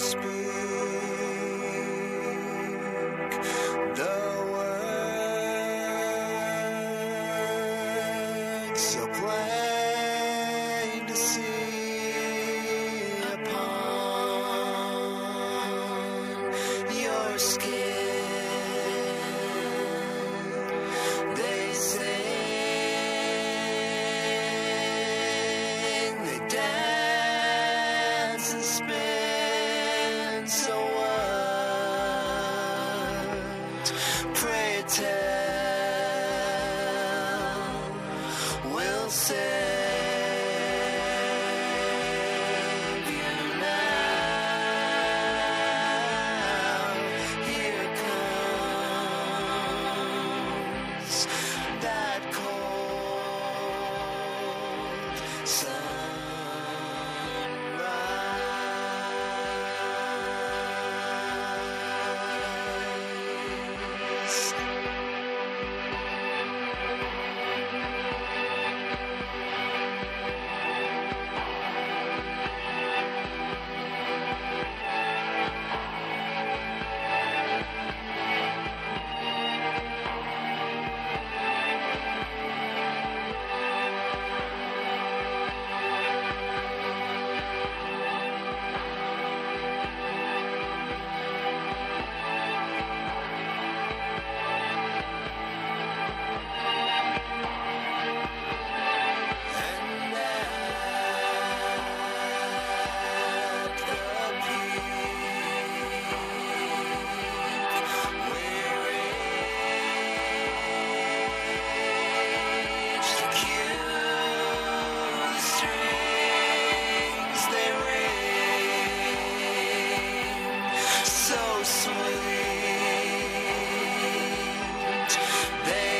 speak the words so plain to see upon your skin. They sing, they dance and spin. So what? Pray tell. We'll save you now. Here comes that cold sunrise. And at the peak, we reach the cue, the strings they ring, so sweet. They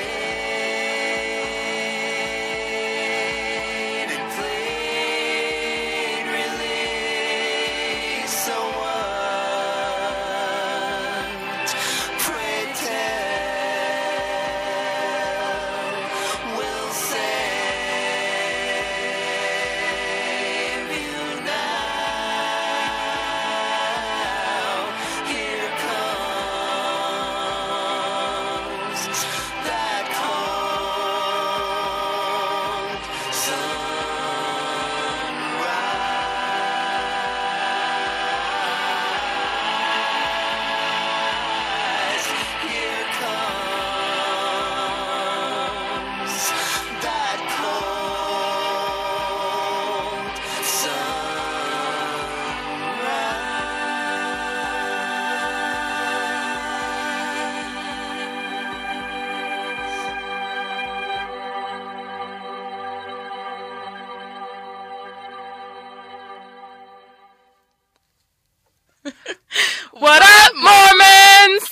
lean and plead release. So what? Pray tell. We'll save you now. Here comes that cold sunrise. Here comes that cold What up, Mormons?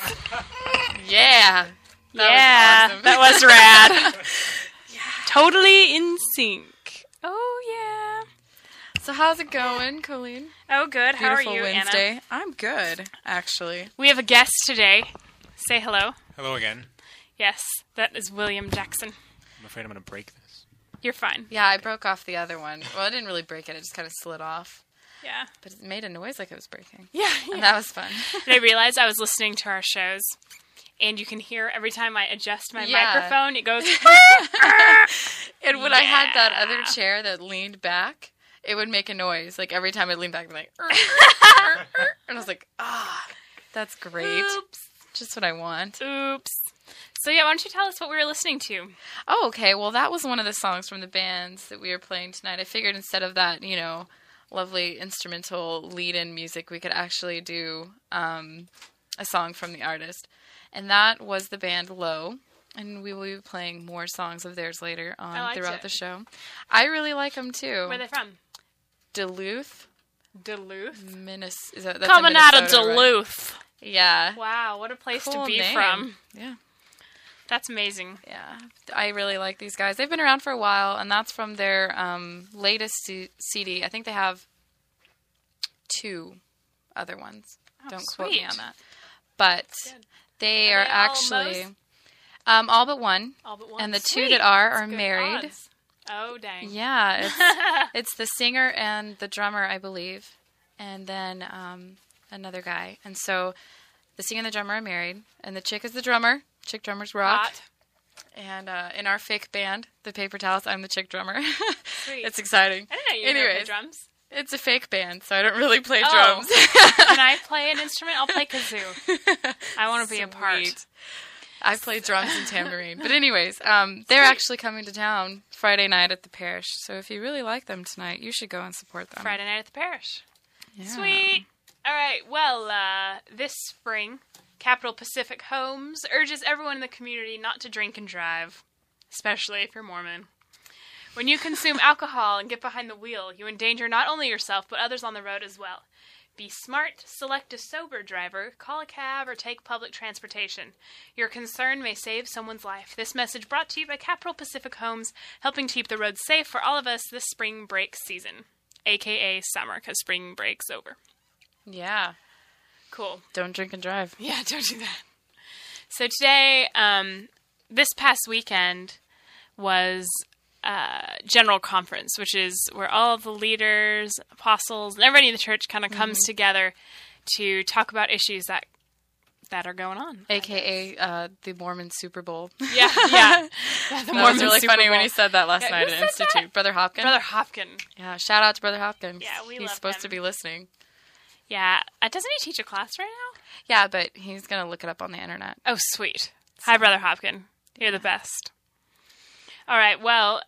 Yeah. That was rad. Totally in sync. Oh, yeah. So how's it going, Colleen? Oh, good. How are Beautiful you, Wednesday. Anna? I'm good, actually. We have a guest today. Say hello. Hello again. Yes, that is William Jackson. I'm afraid I'm going to break this. You're fine. Yeah, I broke off the other one. Well, I didn't really break it. It just kind of slid off. Yeah. But it made a noise like it was breaking. Yeah. And that was fun. And I realized I was listening to our shows, and you can hear every time I adjust my Yeah. microphone, it goes... And when I had that other chair that leaned back, it would make a noise. Like every time it leaned back, it'd be like... And I was like, that's great. Oops. Just what I want. Oops. So yeah, why don't you tell us what we were listening to? Oh, okay. Well, that was one of the songs from the bands that we were playing tonight. I figured instead of that, lovely instrumental lead-in music, we could actually do a song from the artist. And that was the band Low. And we will be playing more songs of theirs later on throughout the show. I really like them, too. Where are they from? Duluth. Duluth? That's Coming in out of Minnesota, right? Duluth. Yeah. Wow, what a place to Cool be name. from. Yeah. That's amazing. Yeah. I really like these guys. They've been around for a while, and that's from their latest CD. I think they have 2 other ones. Oh, Don't quote me sweet. on that. But they are they all actually all but one. All but one. And the 2 Sweet. that are That's good married. odds. Oh, dang. Yeah, it's the singer and the drummer, I believe. and then another guy. And so the singer and the drummer are married, and the chick is the drummer. Chick drummers rock. Hot. And in our fake band, the Paper Towels, I'm the chick drummer. Sweet. It's exciting. I didn't know you could play drums. It's a fake band, so I don't really play Oh. drums. Can I play an instrument? I'll play kazoo. I want to be a part. Sweet. I play drums and tambourine. But anyways, they're actually coming to town Friday night at the parish. So if you really like them tonight, you should go and support them. Friday night at the parish. Yeah. Sweet. All right. Well, this spring, Capital Pacific Homes urges everyone in the community not to drink and drive, especially if you're Mormon. When you consume alcohol and get behind the wheel, you endanger not only yourself, but others on the road as well. Be smart, select a sober driver, call a cab, or take public transportation. Your concern may save someone's life. This message brought to you by Capital Pacific Homes, helping to keep the roads safe for all of us this spring break season, a.k.a. summer, because spring break's over. Yeah. Cool. Don't drink and drive. Yeah, don't do that. So today, this past weekend was General Conference, which is where all the leaders, apostles, and everybody in the church kind of comes together to talk about issues that are going on. AKA the Mormon Super Bowl. Yeah, yeah. The That was really Super funny when Bowl. he said that last Yeah, night who at said Institute. that? Brother Hopkins. Brother Hopkins. Yeah, shout out to Brother Hopkins. Yeah, we He's love supposed him. to be listening. Yeah. Doesn't he teach a class right now? Yeah, but he's going to look it up on the internet. Oh, sweet. Hi, Brother Hopkins. You're the best. All right. Well,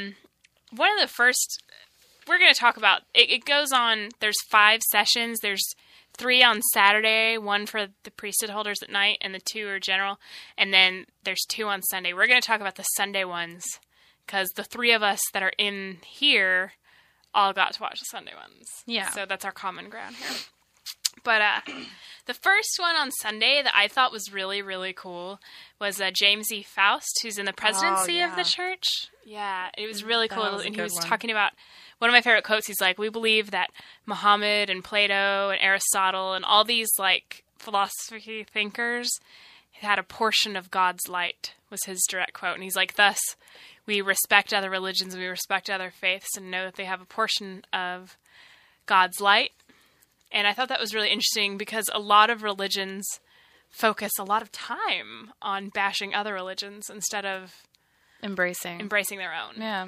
one of the first we're going to talk about, it goes on, there's 5 sessions. There's 3 on Saturday, 1 for the priesthood holders at night, and the 2 are general. And then there's 2 on Sunday. We're going to talk about the Sunday ones because the 3 of us that are in here all got to watch the Sunday ones. Yeah. So that's our common ground here. But the first one on Sunday that I thought was really, really cool was James E. Faust, who's in the presidency of the yeah. church. Yeah, it was really That cool. was a And he good was one. talking about, one of my favorite quotes, he's like, we believe that Muhammad and Plato and Aristotle and all these like philosophy thinkers had a portion of God's light, was his direct quote. And he's like, thus, we respect other religions, we respect other faiths, and know that they have a portion of God's light. And I thought that was really interesting because a lot of religions focus a lot of time on bashing other religions instead of Embracing. embracing their own. Yeah.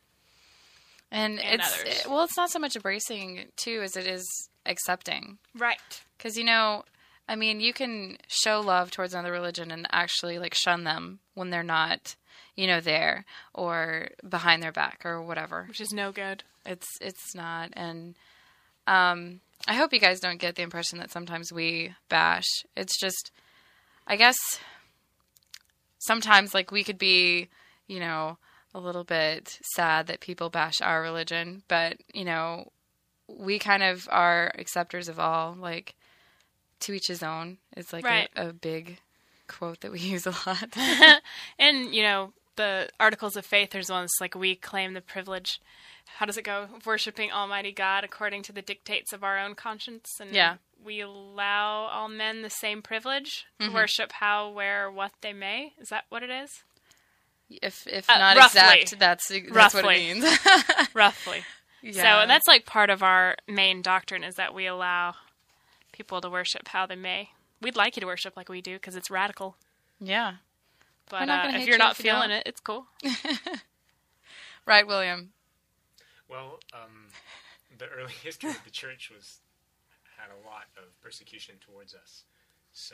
And others. it's not so much embracing, too, as it is accepting. Right. Because, I mean, you can show love towards another religion and actually, like, shun them when they're not, there or behind their back or whatever. Which is no good. It's not. And I hope you guys don't get the impression that sometimes we bash. It's just, I guess, sometimes, like, we could be, a little bit sad that people bash our religion, but, we kind of are acceptors of all, like, to each his own. It's like Right. a big quote that we use a lot. And, the Articles of Faith, there's one that's like, we claim the privilege, how does it go? Of worshiping Almighty God according to the dictates of our own conscience. And Yeah. we allow all men the same privilege to Mm-hmm. worship how, where, what they may. Is that what it is? If not roughly. exact, that's what Roughly. it means. Roughly. Yeah. So, and that's like part of our main doctrine is that we allow people to worship how they may. We'd like you to worship like we do because it's radical. Yeah. But not gonna if hate you're you not if you feeling don't. it, it's cool. Right, William? Well, the early history of the church had a lot of persecution towards us. So,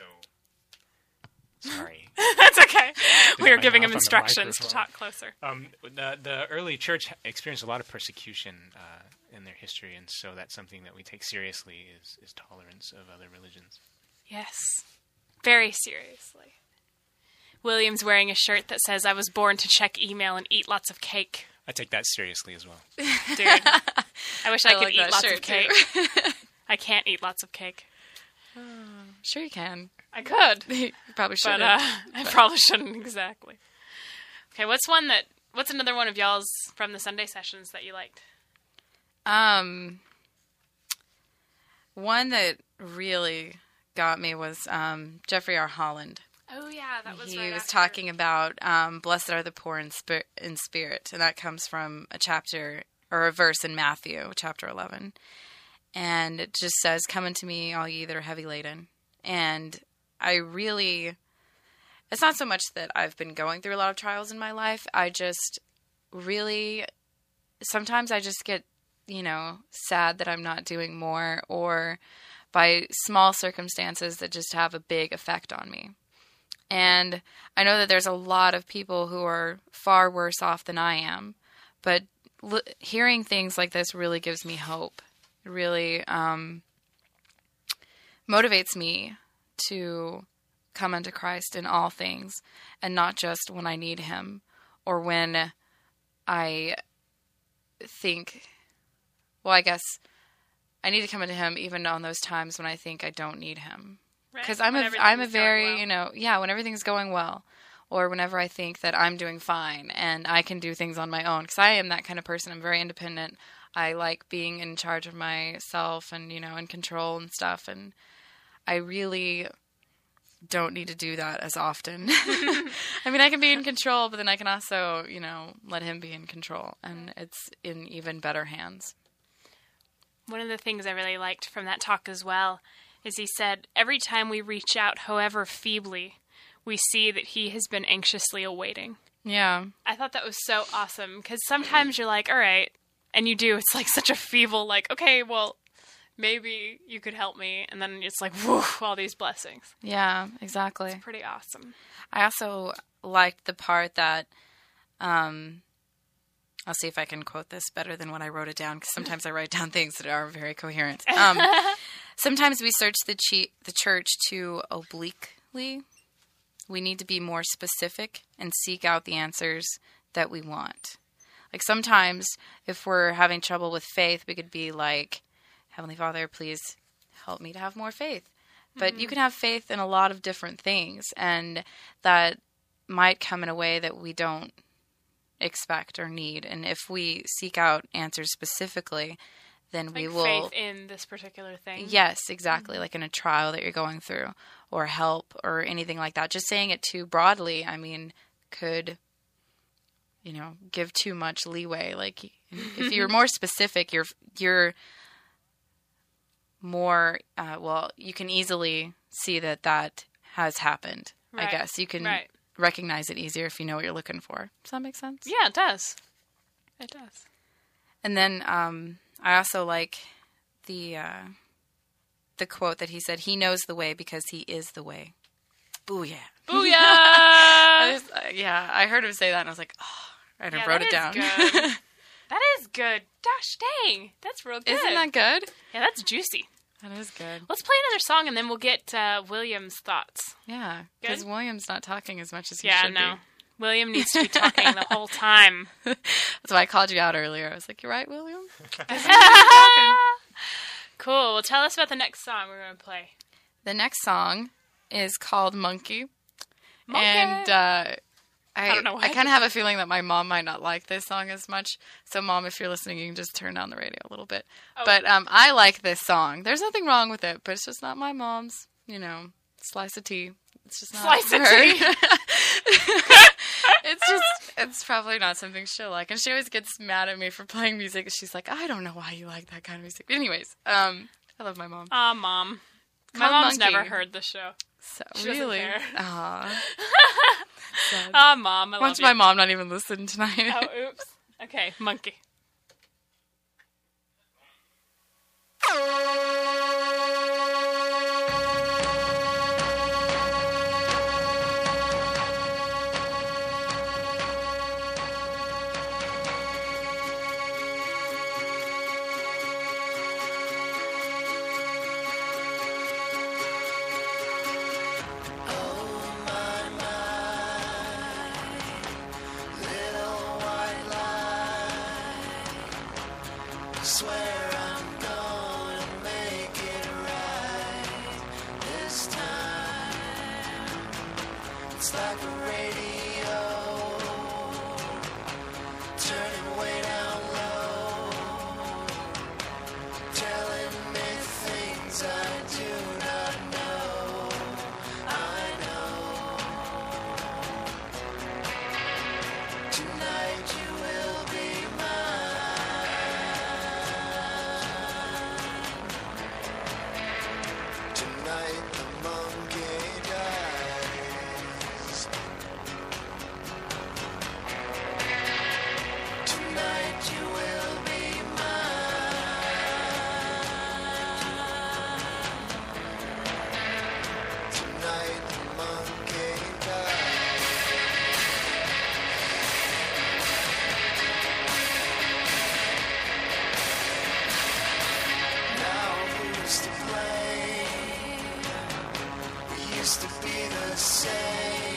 sorry. That's okay. We were my giving mouth him on the instructions to microphone. talk closer. The early church experienced a lot of persecution in their history, and so that's something that we take seriously is tolerance of other religions. Yes. Very seriously. William's wearing a shirt that says, I was born to check email and eat lots of cake. I take that seriously as well. Dude, I wish I could like eat that lots of shirt, cake. too. I can't eat lots of cake. Sure you can. I could, You probably should. but I probably shouldn't exactly. Okay, what's another one of y'all's from the Sunday sessions that you liked? One that really got me was Jeffrey R. Holland. Oh yeah, that was He right was after. talking about blessed are the poor in spirit, and that comes from a chapter or a verse in Matthew, chapter 11. and it just says, "Come unto me, all ye that are heavy laden." And I really, it's not so much that I've been going through a lot of trials in my life. I just really, sometimes I just get, sad that I'm not doing more, or by small circumstances that just have a big effect on me. And I know that there's a lot of people who are far worse off than I am, but hearing things like this really gives me hope. It really motivates me to come unto Christ in all things, and not just when I need him, or when I think, well, I guess I need to come into him even on those times when I think I don't need him. Because I'm a very, when everything's going well, or whenever I think that I'm doing fine and I can do things on my own. Because I am that kind of person. I'm very independent. I like being in charge of myself and, in control and stuff. And I really don't need to do that as often. I mean, I can be in control, but then I can also, let him be in control. And it's in even better hands. One of the things I really liked from that talk as well is he said, every time we reach out, however feebly, we see that he has been anxiously awaiting. Yeah. I thought that was so awesome, because sometimes you're like, all right, and you do, it's like such a feeble, like, okay, well, maybe you could help me, and then it's like, whew, all these blessings. Yeah, exactly. It's pretty awesome. I also liked the part that, I'll see if I can quote this better than when I wrote it down, because sometimes I write down things that are very coherent. Sometimes we search the church too obliquely. We need to be more specific and seek out the answers that we want. Like sometimes if we're having trouble with faith, we could be like, Heavenly Father, please help me to have more faith. But you can have faith in a lot of different things, and that might come in a way that we don't expect or need. And if we seek out answers specifically, then we will... faith in this particular thing. Yes, exactly. Like in a trial that you're going through, or help, or anything like that. Just saying it too broadly, I mean, could, give too much leeway. Like, if you're more specific, you're more, you can easily see that has happened. Right. I guess you can recognize it easier if you know what you're looking for. Does that make sense? Yeah, it does. It does. And then I also like the quote that he said, "He knows the way because he is the way." Booyah. Booyah! I heard him say that and I was like, oh, I wrote it down. Good. That is good. Gosh dang. That's real good. Isn't that good? Yeah, that's juicy. That is good. Let's play another song and then we'll get William's thoughts. Yeah, because William's not talking as much as he should should be. be. William needs to be talking the whole time. That's why I called you out earlier. I was like, you're right, William? Cool. Well, tell us about the next song we're going to play. The next song is called Monkey. Monkey! And I don't know why. I kind of have a feeling that my mom might not like this song as much. So, Mom, if you're listening, you can just turn down the radio a little bit. Oh. But I like this song. There's nothing wrong with it, but it's just not my mom's, slice of tea. It's just not Slice of her. tea. It's probably not something she'll like. And she always gets mad at me for playing music. She's like, I don't know why you like that kind of music. But anyways, I love my mom. Aw, Mom. My Called mom's Monkey. never heard the show. So, She doesn't really? care. Aw. Sad. Aw, Mom, I love Wants you. my mom not even listen tonight. Oh, oops. Okay, Monkey. Little white light say.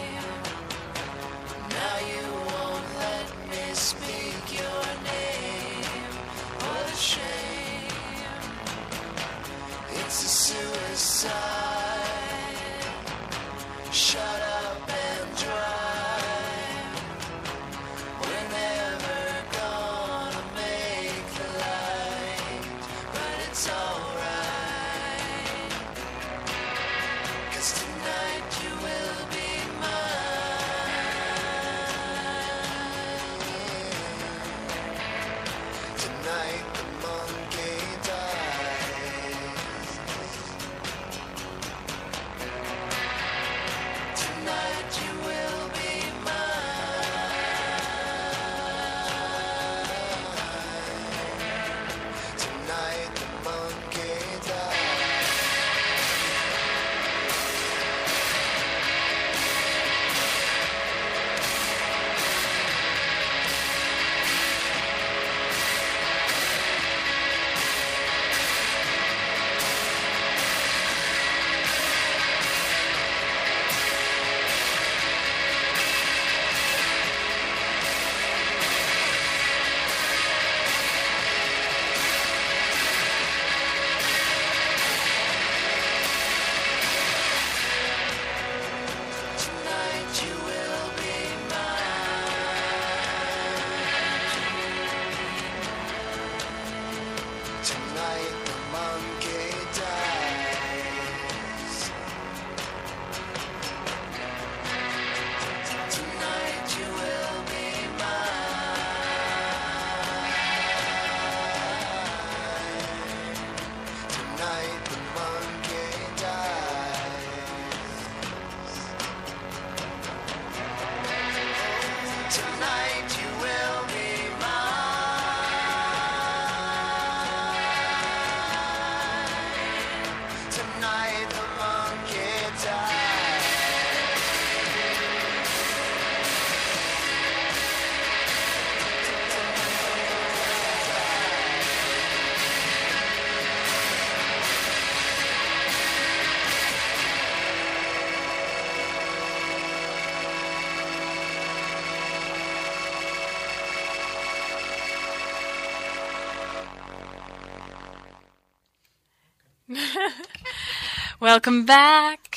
Now you won't let me speak your name. What a shame. It's a suicide. Shut up and drive. We're never gonna make the light, but it's alright. 'Cause tonight you will be mine. Tonight the monkey dies. Tonight you will be mine. Tonight the monkey dies. Tonight you will be mine. Tonight the monkey dies. Tonight you will be mine. Tonight the monkey dies. Tonight you will be mine. Tonight the monkey dies. Welcome back.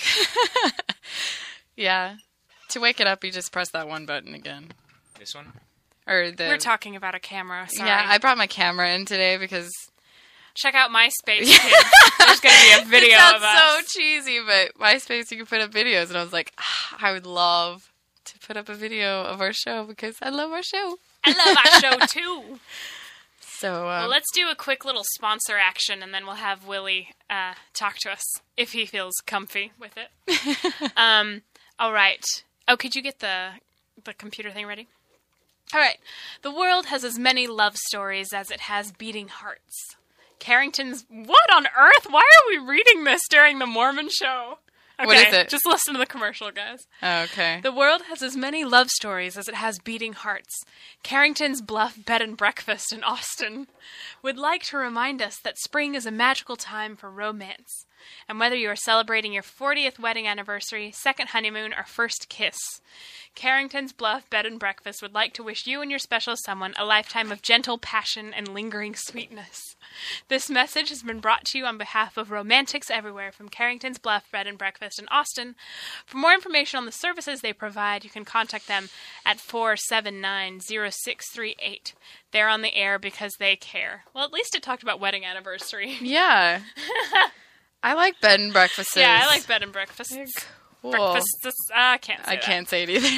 Yeah. To wake it up, you just press that one button again. This one? Or the. We're talking about a camera. Sorry. Yeah, I brought my camera in today because Check out MySpace, kids. There's going to be a video it of sounds us. so cheesy, but MySpace you can put up videos, and I was like, I would love to put up a video of our show because I love our show. I love our show, too. So Well, let's do a quick little sponsor action, and then we'll have Willie talk to us if he feels comfy with it. All right. Oh, could you get the computer thing ready? All right. The world has as many love stories as it has beating hearts. Carrington's... What on earth? Why are we reading this during the Mormon show? Okay, What is it? Just listen to the commercial, guys. Oh, okay. The world has as many love stories as it has beating hearts. Carrington's Bluff Bed and Breakfast in Austin would like to remind us that spring is a magical time for romance. And whether you are celebrating your 40th wedding anniversary, second honeymoon, or first kiss, Carrington's Bluff Bed and Breakfast would like to wish you and your special someone a lifetime of gentle passion and lingering sweetness. This message has been brought to you on behalf of romantics everywhere from Carrington's Bluff Bed and Breakfast in Austin. For more information on the services they provide, you can contact them at 479-0638. They're on the air because they care. Well, at least it talked about wedding anniversary. Yeah. I like bed and breakfasts. Yeah, I like bed and breakfast. Cool. Breakfast. I can't say I that. can't say it either.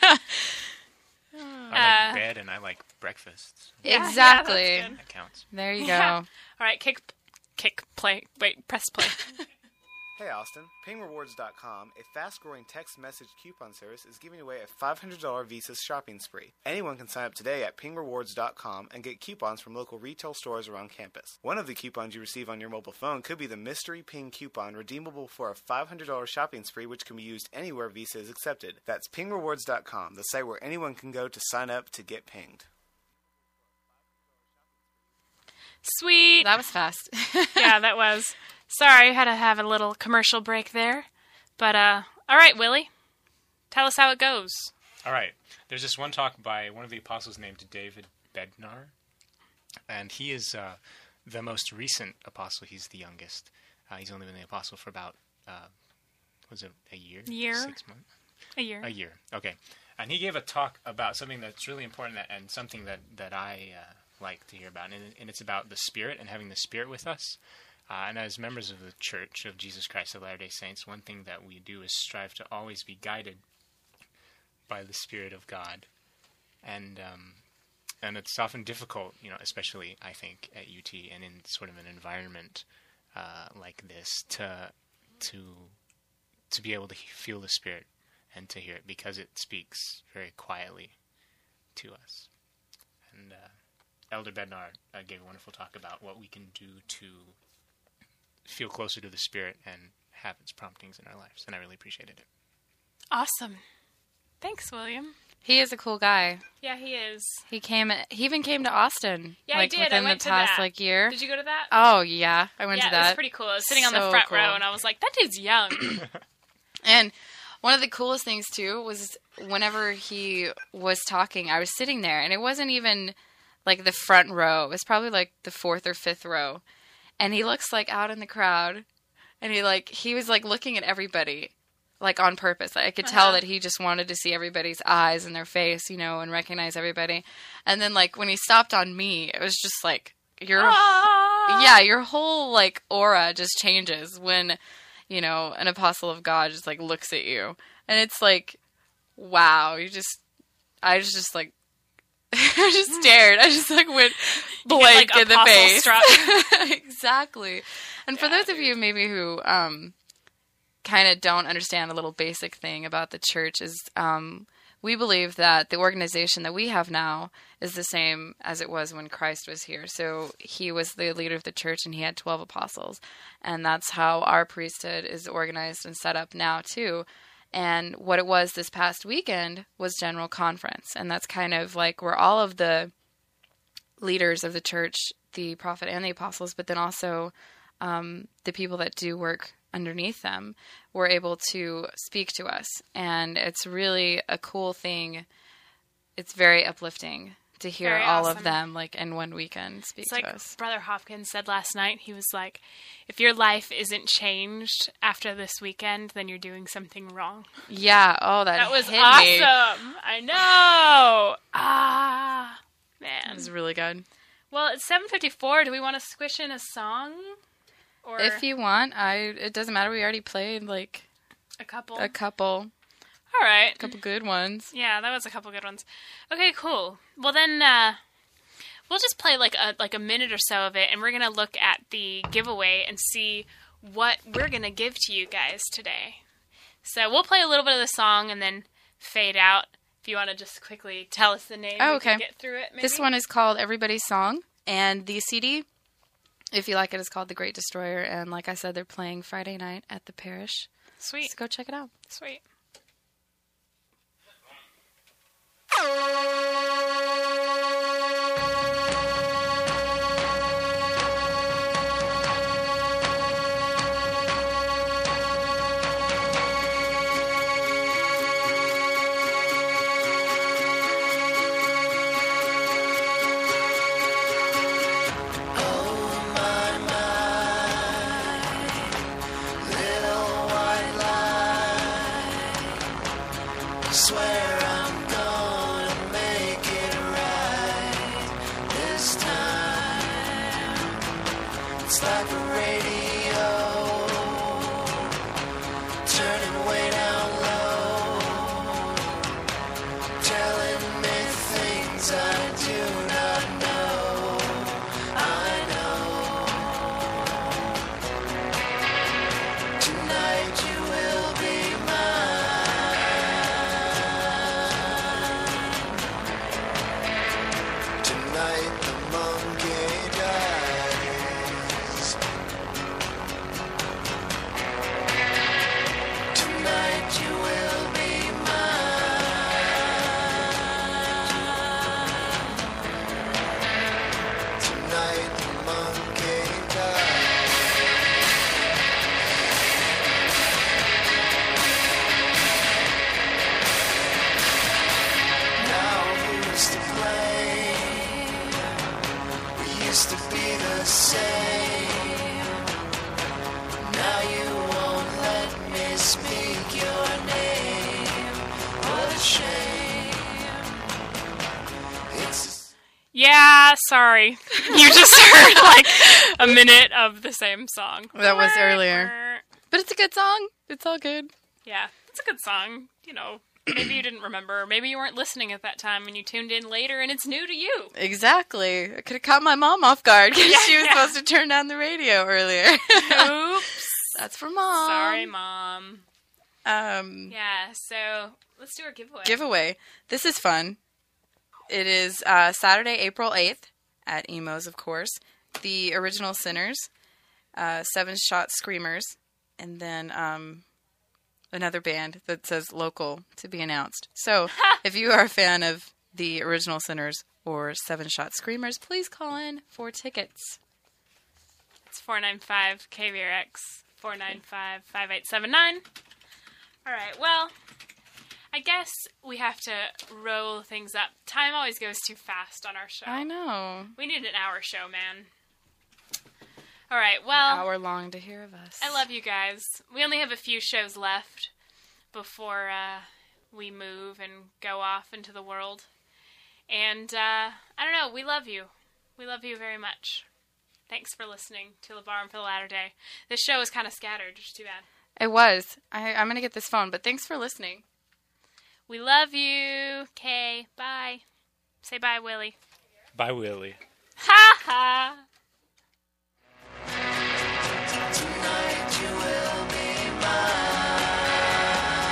I like bread and I like breakfasts. Yeah, Exactly. yeah, that's good. That counts. There you Yeah. go. All right, play. Wait, press play. Hey Austin, PingRewards.com, a fast-growing text message coupon service, is giving away a $500 Visa shopping spree. Anyone can sign up today at PingRewards.com and get coupons from local retail stores around campus. One of the coupons you receive on your mobile phone could be the Mystery Ping coupon, redeemable for a $500 shopping spree, which can be used anywhere Visa is accepted. That's PingRewards.com, the site where anyone can go to sign up to get pinged. Sweet. That was fast. Yeah, that was. Sorry, I had to have a little commercial break there. But All right, Willie. Tell us how it goes. All right. There's this one talk by one of the apostles named David Bednar, and he is the most recent apostle. He's the youngest. He's only been the apostle for about, was it a year? 6 months? A year. A year. Okay. And he gave a talk about something that's really important and something that I like to hear about, and it's about the Spirit and having the Spirit with us. And as members of the Church of Jesus Christ of Latter-day Saints, one thing that we do is strive to always be guided by the Spirit of God. And it's often difficult, especially, I think, at UT and in sort of an environment like this to be able to feel the Spirit and to hear it, because it speaks very quietly to us. And Elder Bednar gave a wonderful talk about what we can do to feel closer to the Spirit and have its promptings in our lives, and I really appreciated it. Awesome. Thanks, William. He is a cool guy. Yeah, he is. He even came to Austin. Yeah, I did. I Within went the to past that. year. Did you go to that? Oh yeah, I went to Yeah, that. it was pretty cool. I was sitting on the So front cool. row, and I was like, that dude's young. And one of the coolest things too was whenever he was talking, I was sitting there, and it wasn't even like the front row. It was probably like the fourth or fifth row, and he looks like out in the crowd, and he was like looking at everybody. Like on purpose. I could tell that he just wanted to see everybody's eyes and their face, and recognize everybody. And then like when he stopped on me, it was just like your whole like aura just changes when, an apostle of God just like looks at you. And it's like, wow, I was just like I just stared. I just like went blank like, in the apostle face. struck. Exactly. And for those of you maybe who kind of don't understand a little basic thing about the church is we believe that the organization that we have now is the same as it was when Christ was here. So he was the leader of the church and he had 12 apostles. And that's how our priesthood is organized and set up now too. And what it was this past weekend was General Conference. And that's kind of like where all of the leaders of the church, the prophet and the apostles, but then also the people that do work underneath them were able to speak to us. And it's really a cool thing. It's very uplifting to hear Very all awesome. of them like in one weekend speak It's to like us. Brother Hopkins said last night. He was like, if your life isn't changed after this weekend, then you're doing something wrong. Yeah. Oh, that That was hit awesome. me. I know. Ah, man. That was really good. Well, it's 7:54. Do we want to squish in a song? Or If you want, it doesn't matter. We already played like a couple? a couple All right. good ones. Yeah, that was a couple good ones. Okay, cool. Well, then we'll just play like a minute or so of it, and we're going to look at the giveaway and see what we're going to give to you guys today. So we'll play a little bit of the song and then fade out. If you want to just quickly tell us the name, Oh, we can okay. get through it. Maybe? This one is called Everybody's Song, and the CD, if you like it, is called The Great Destroyer. And like I said, they're playing Friday night at the parish. Sweet. So go check it out. Sweet. Swear I'm gonna make it right this time. It's like a radio turning way down low, telling me things I do not know. I know tonight you will be mine. Tonight the monkey dies. sorry. You just heard like a minute of the same song. That was earlier. But it's a good song. It's all good. Yeah, it's a good song. You know, maybe you didn't remember. Maybe you weren't listening at that time and you tuned in later and it's new to you. Exactly. I could have caught my mom off guard because she was Yeah. supposed to turn down the radio earlier. Oops. That's for Mom. Sorry, Mom. Yeah, So let's do our giveaway. giveaway. This is fun. It is Saturday, April 8th at Emo's, of course. The Original Sinners, 7 Shot Screamers, and then another band that says local to be announced. So if you are a fan of the Original Sinners or 7 Shot Screamers, please call in for tickets. It's 495 KVRX 495-5879. All right. Well, I guess we have to roll things up. Time always goes too fast on our show. I know. We need an hour show, man. All right. Well, Hour long to hear of us. I love you guys. We only have a few shows left before we move and go off into the world. And I don't know. We love you. We love you very much. Thanks for listening to LeVar and for the Latter Day. This show is kind of scattered, which is too bad. It was. I'm going to get this phone, but thanks for listening. We love you. Okay, bye. Say bye, Willie. Bye, Willie. Ha ha. Tonight you will be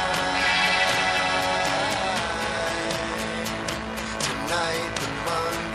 mine. Tonight the moon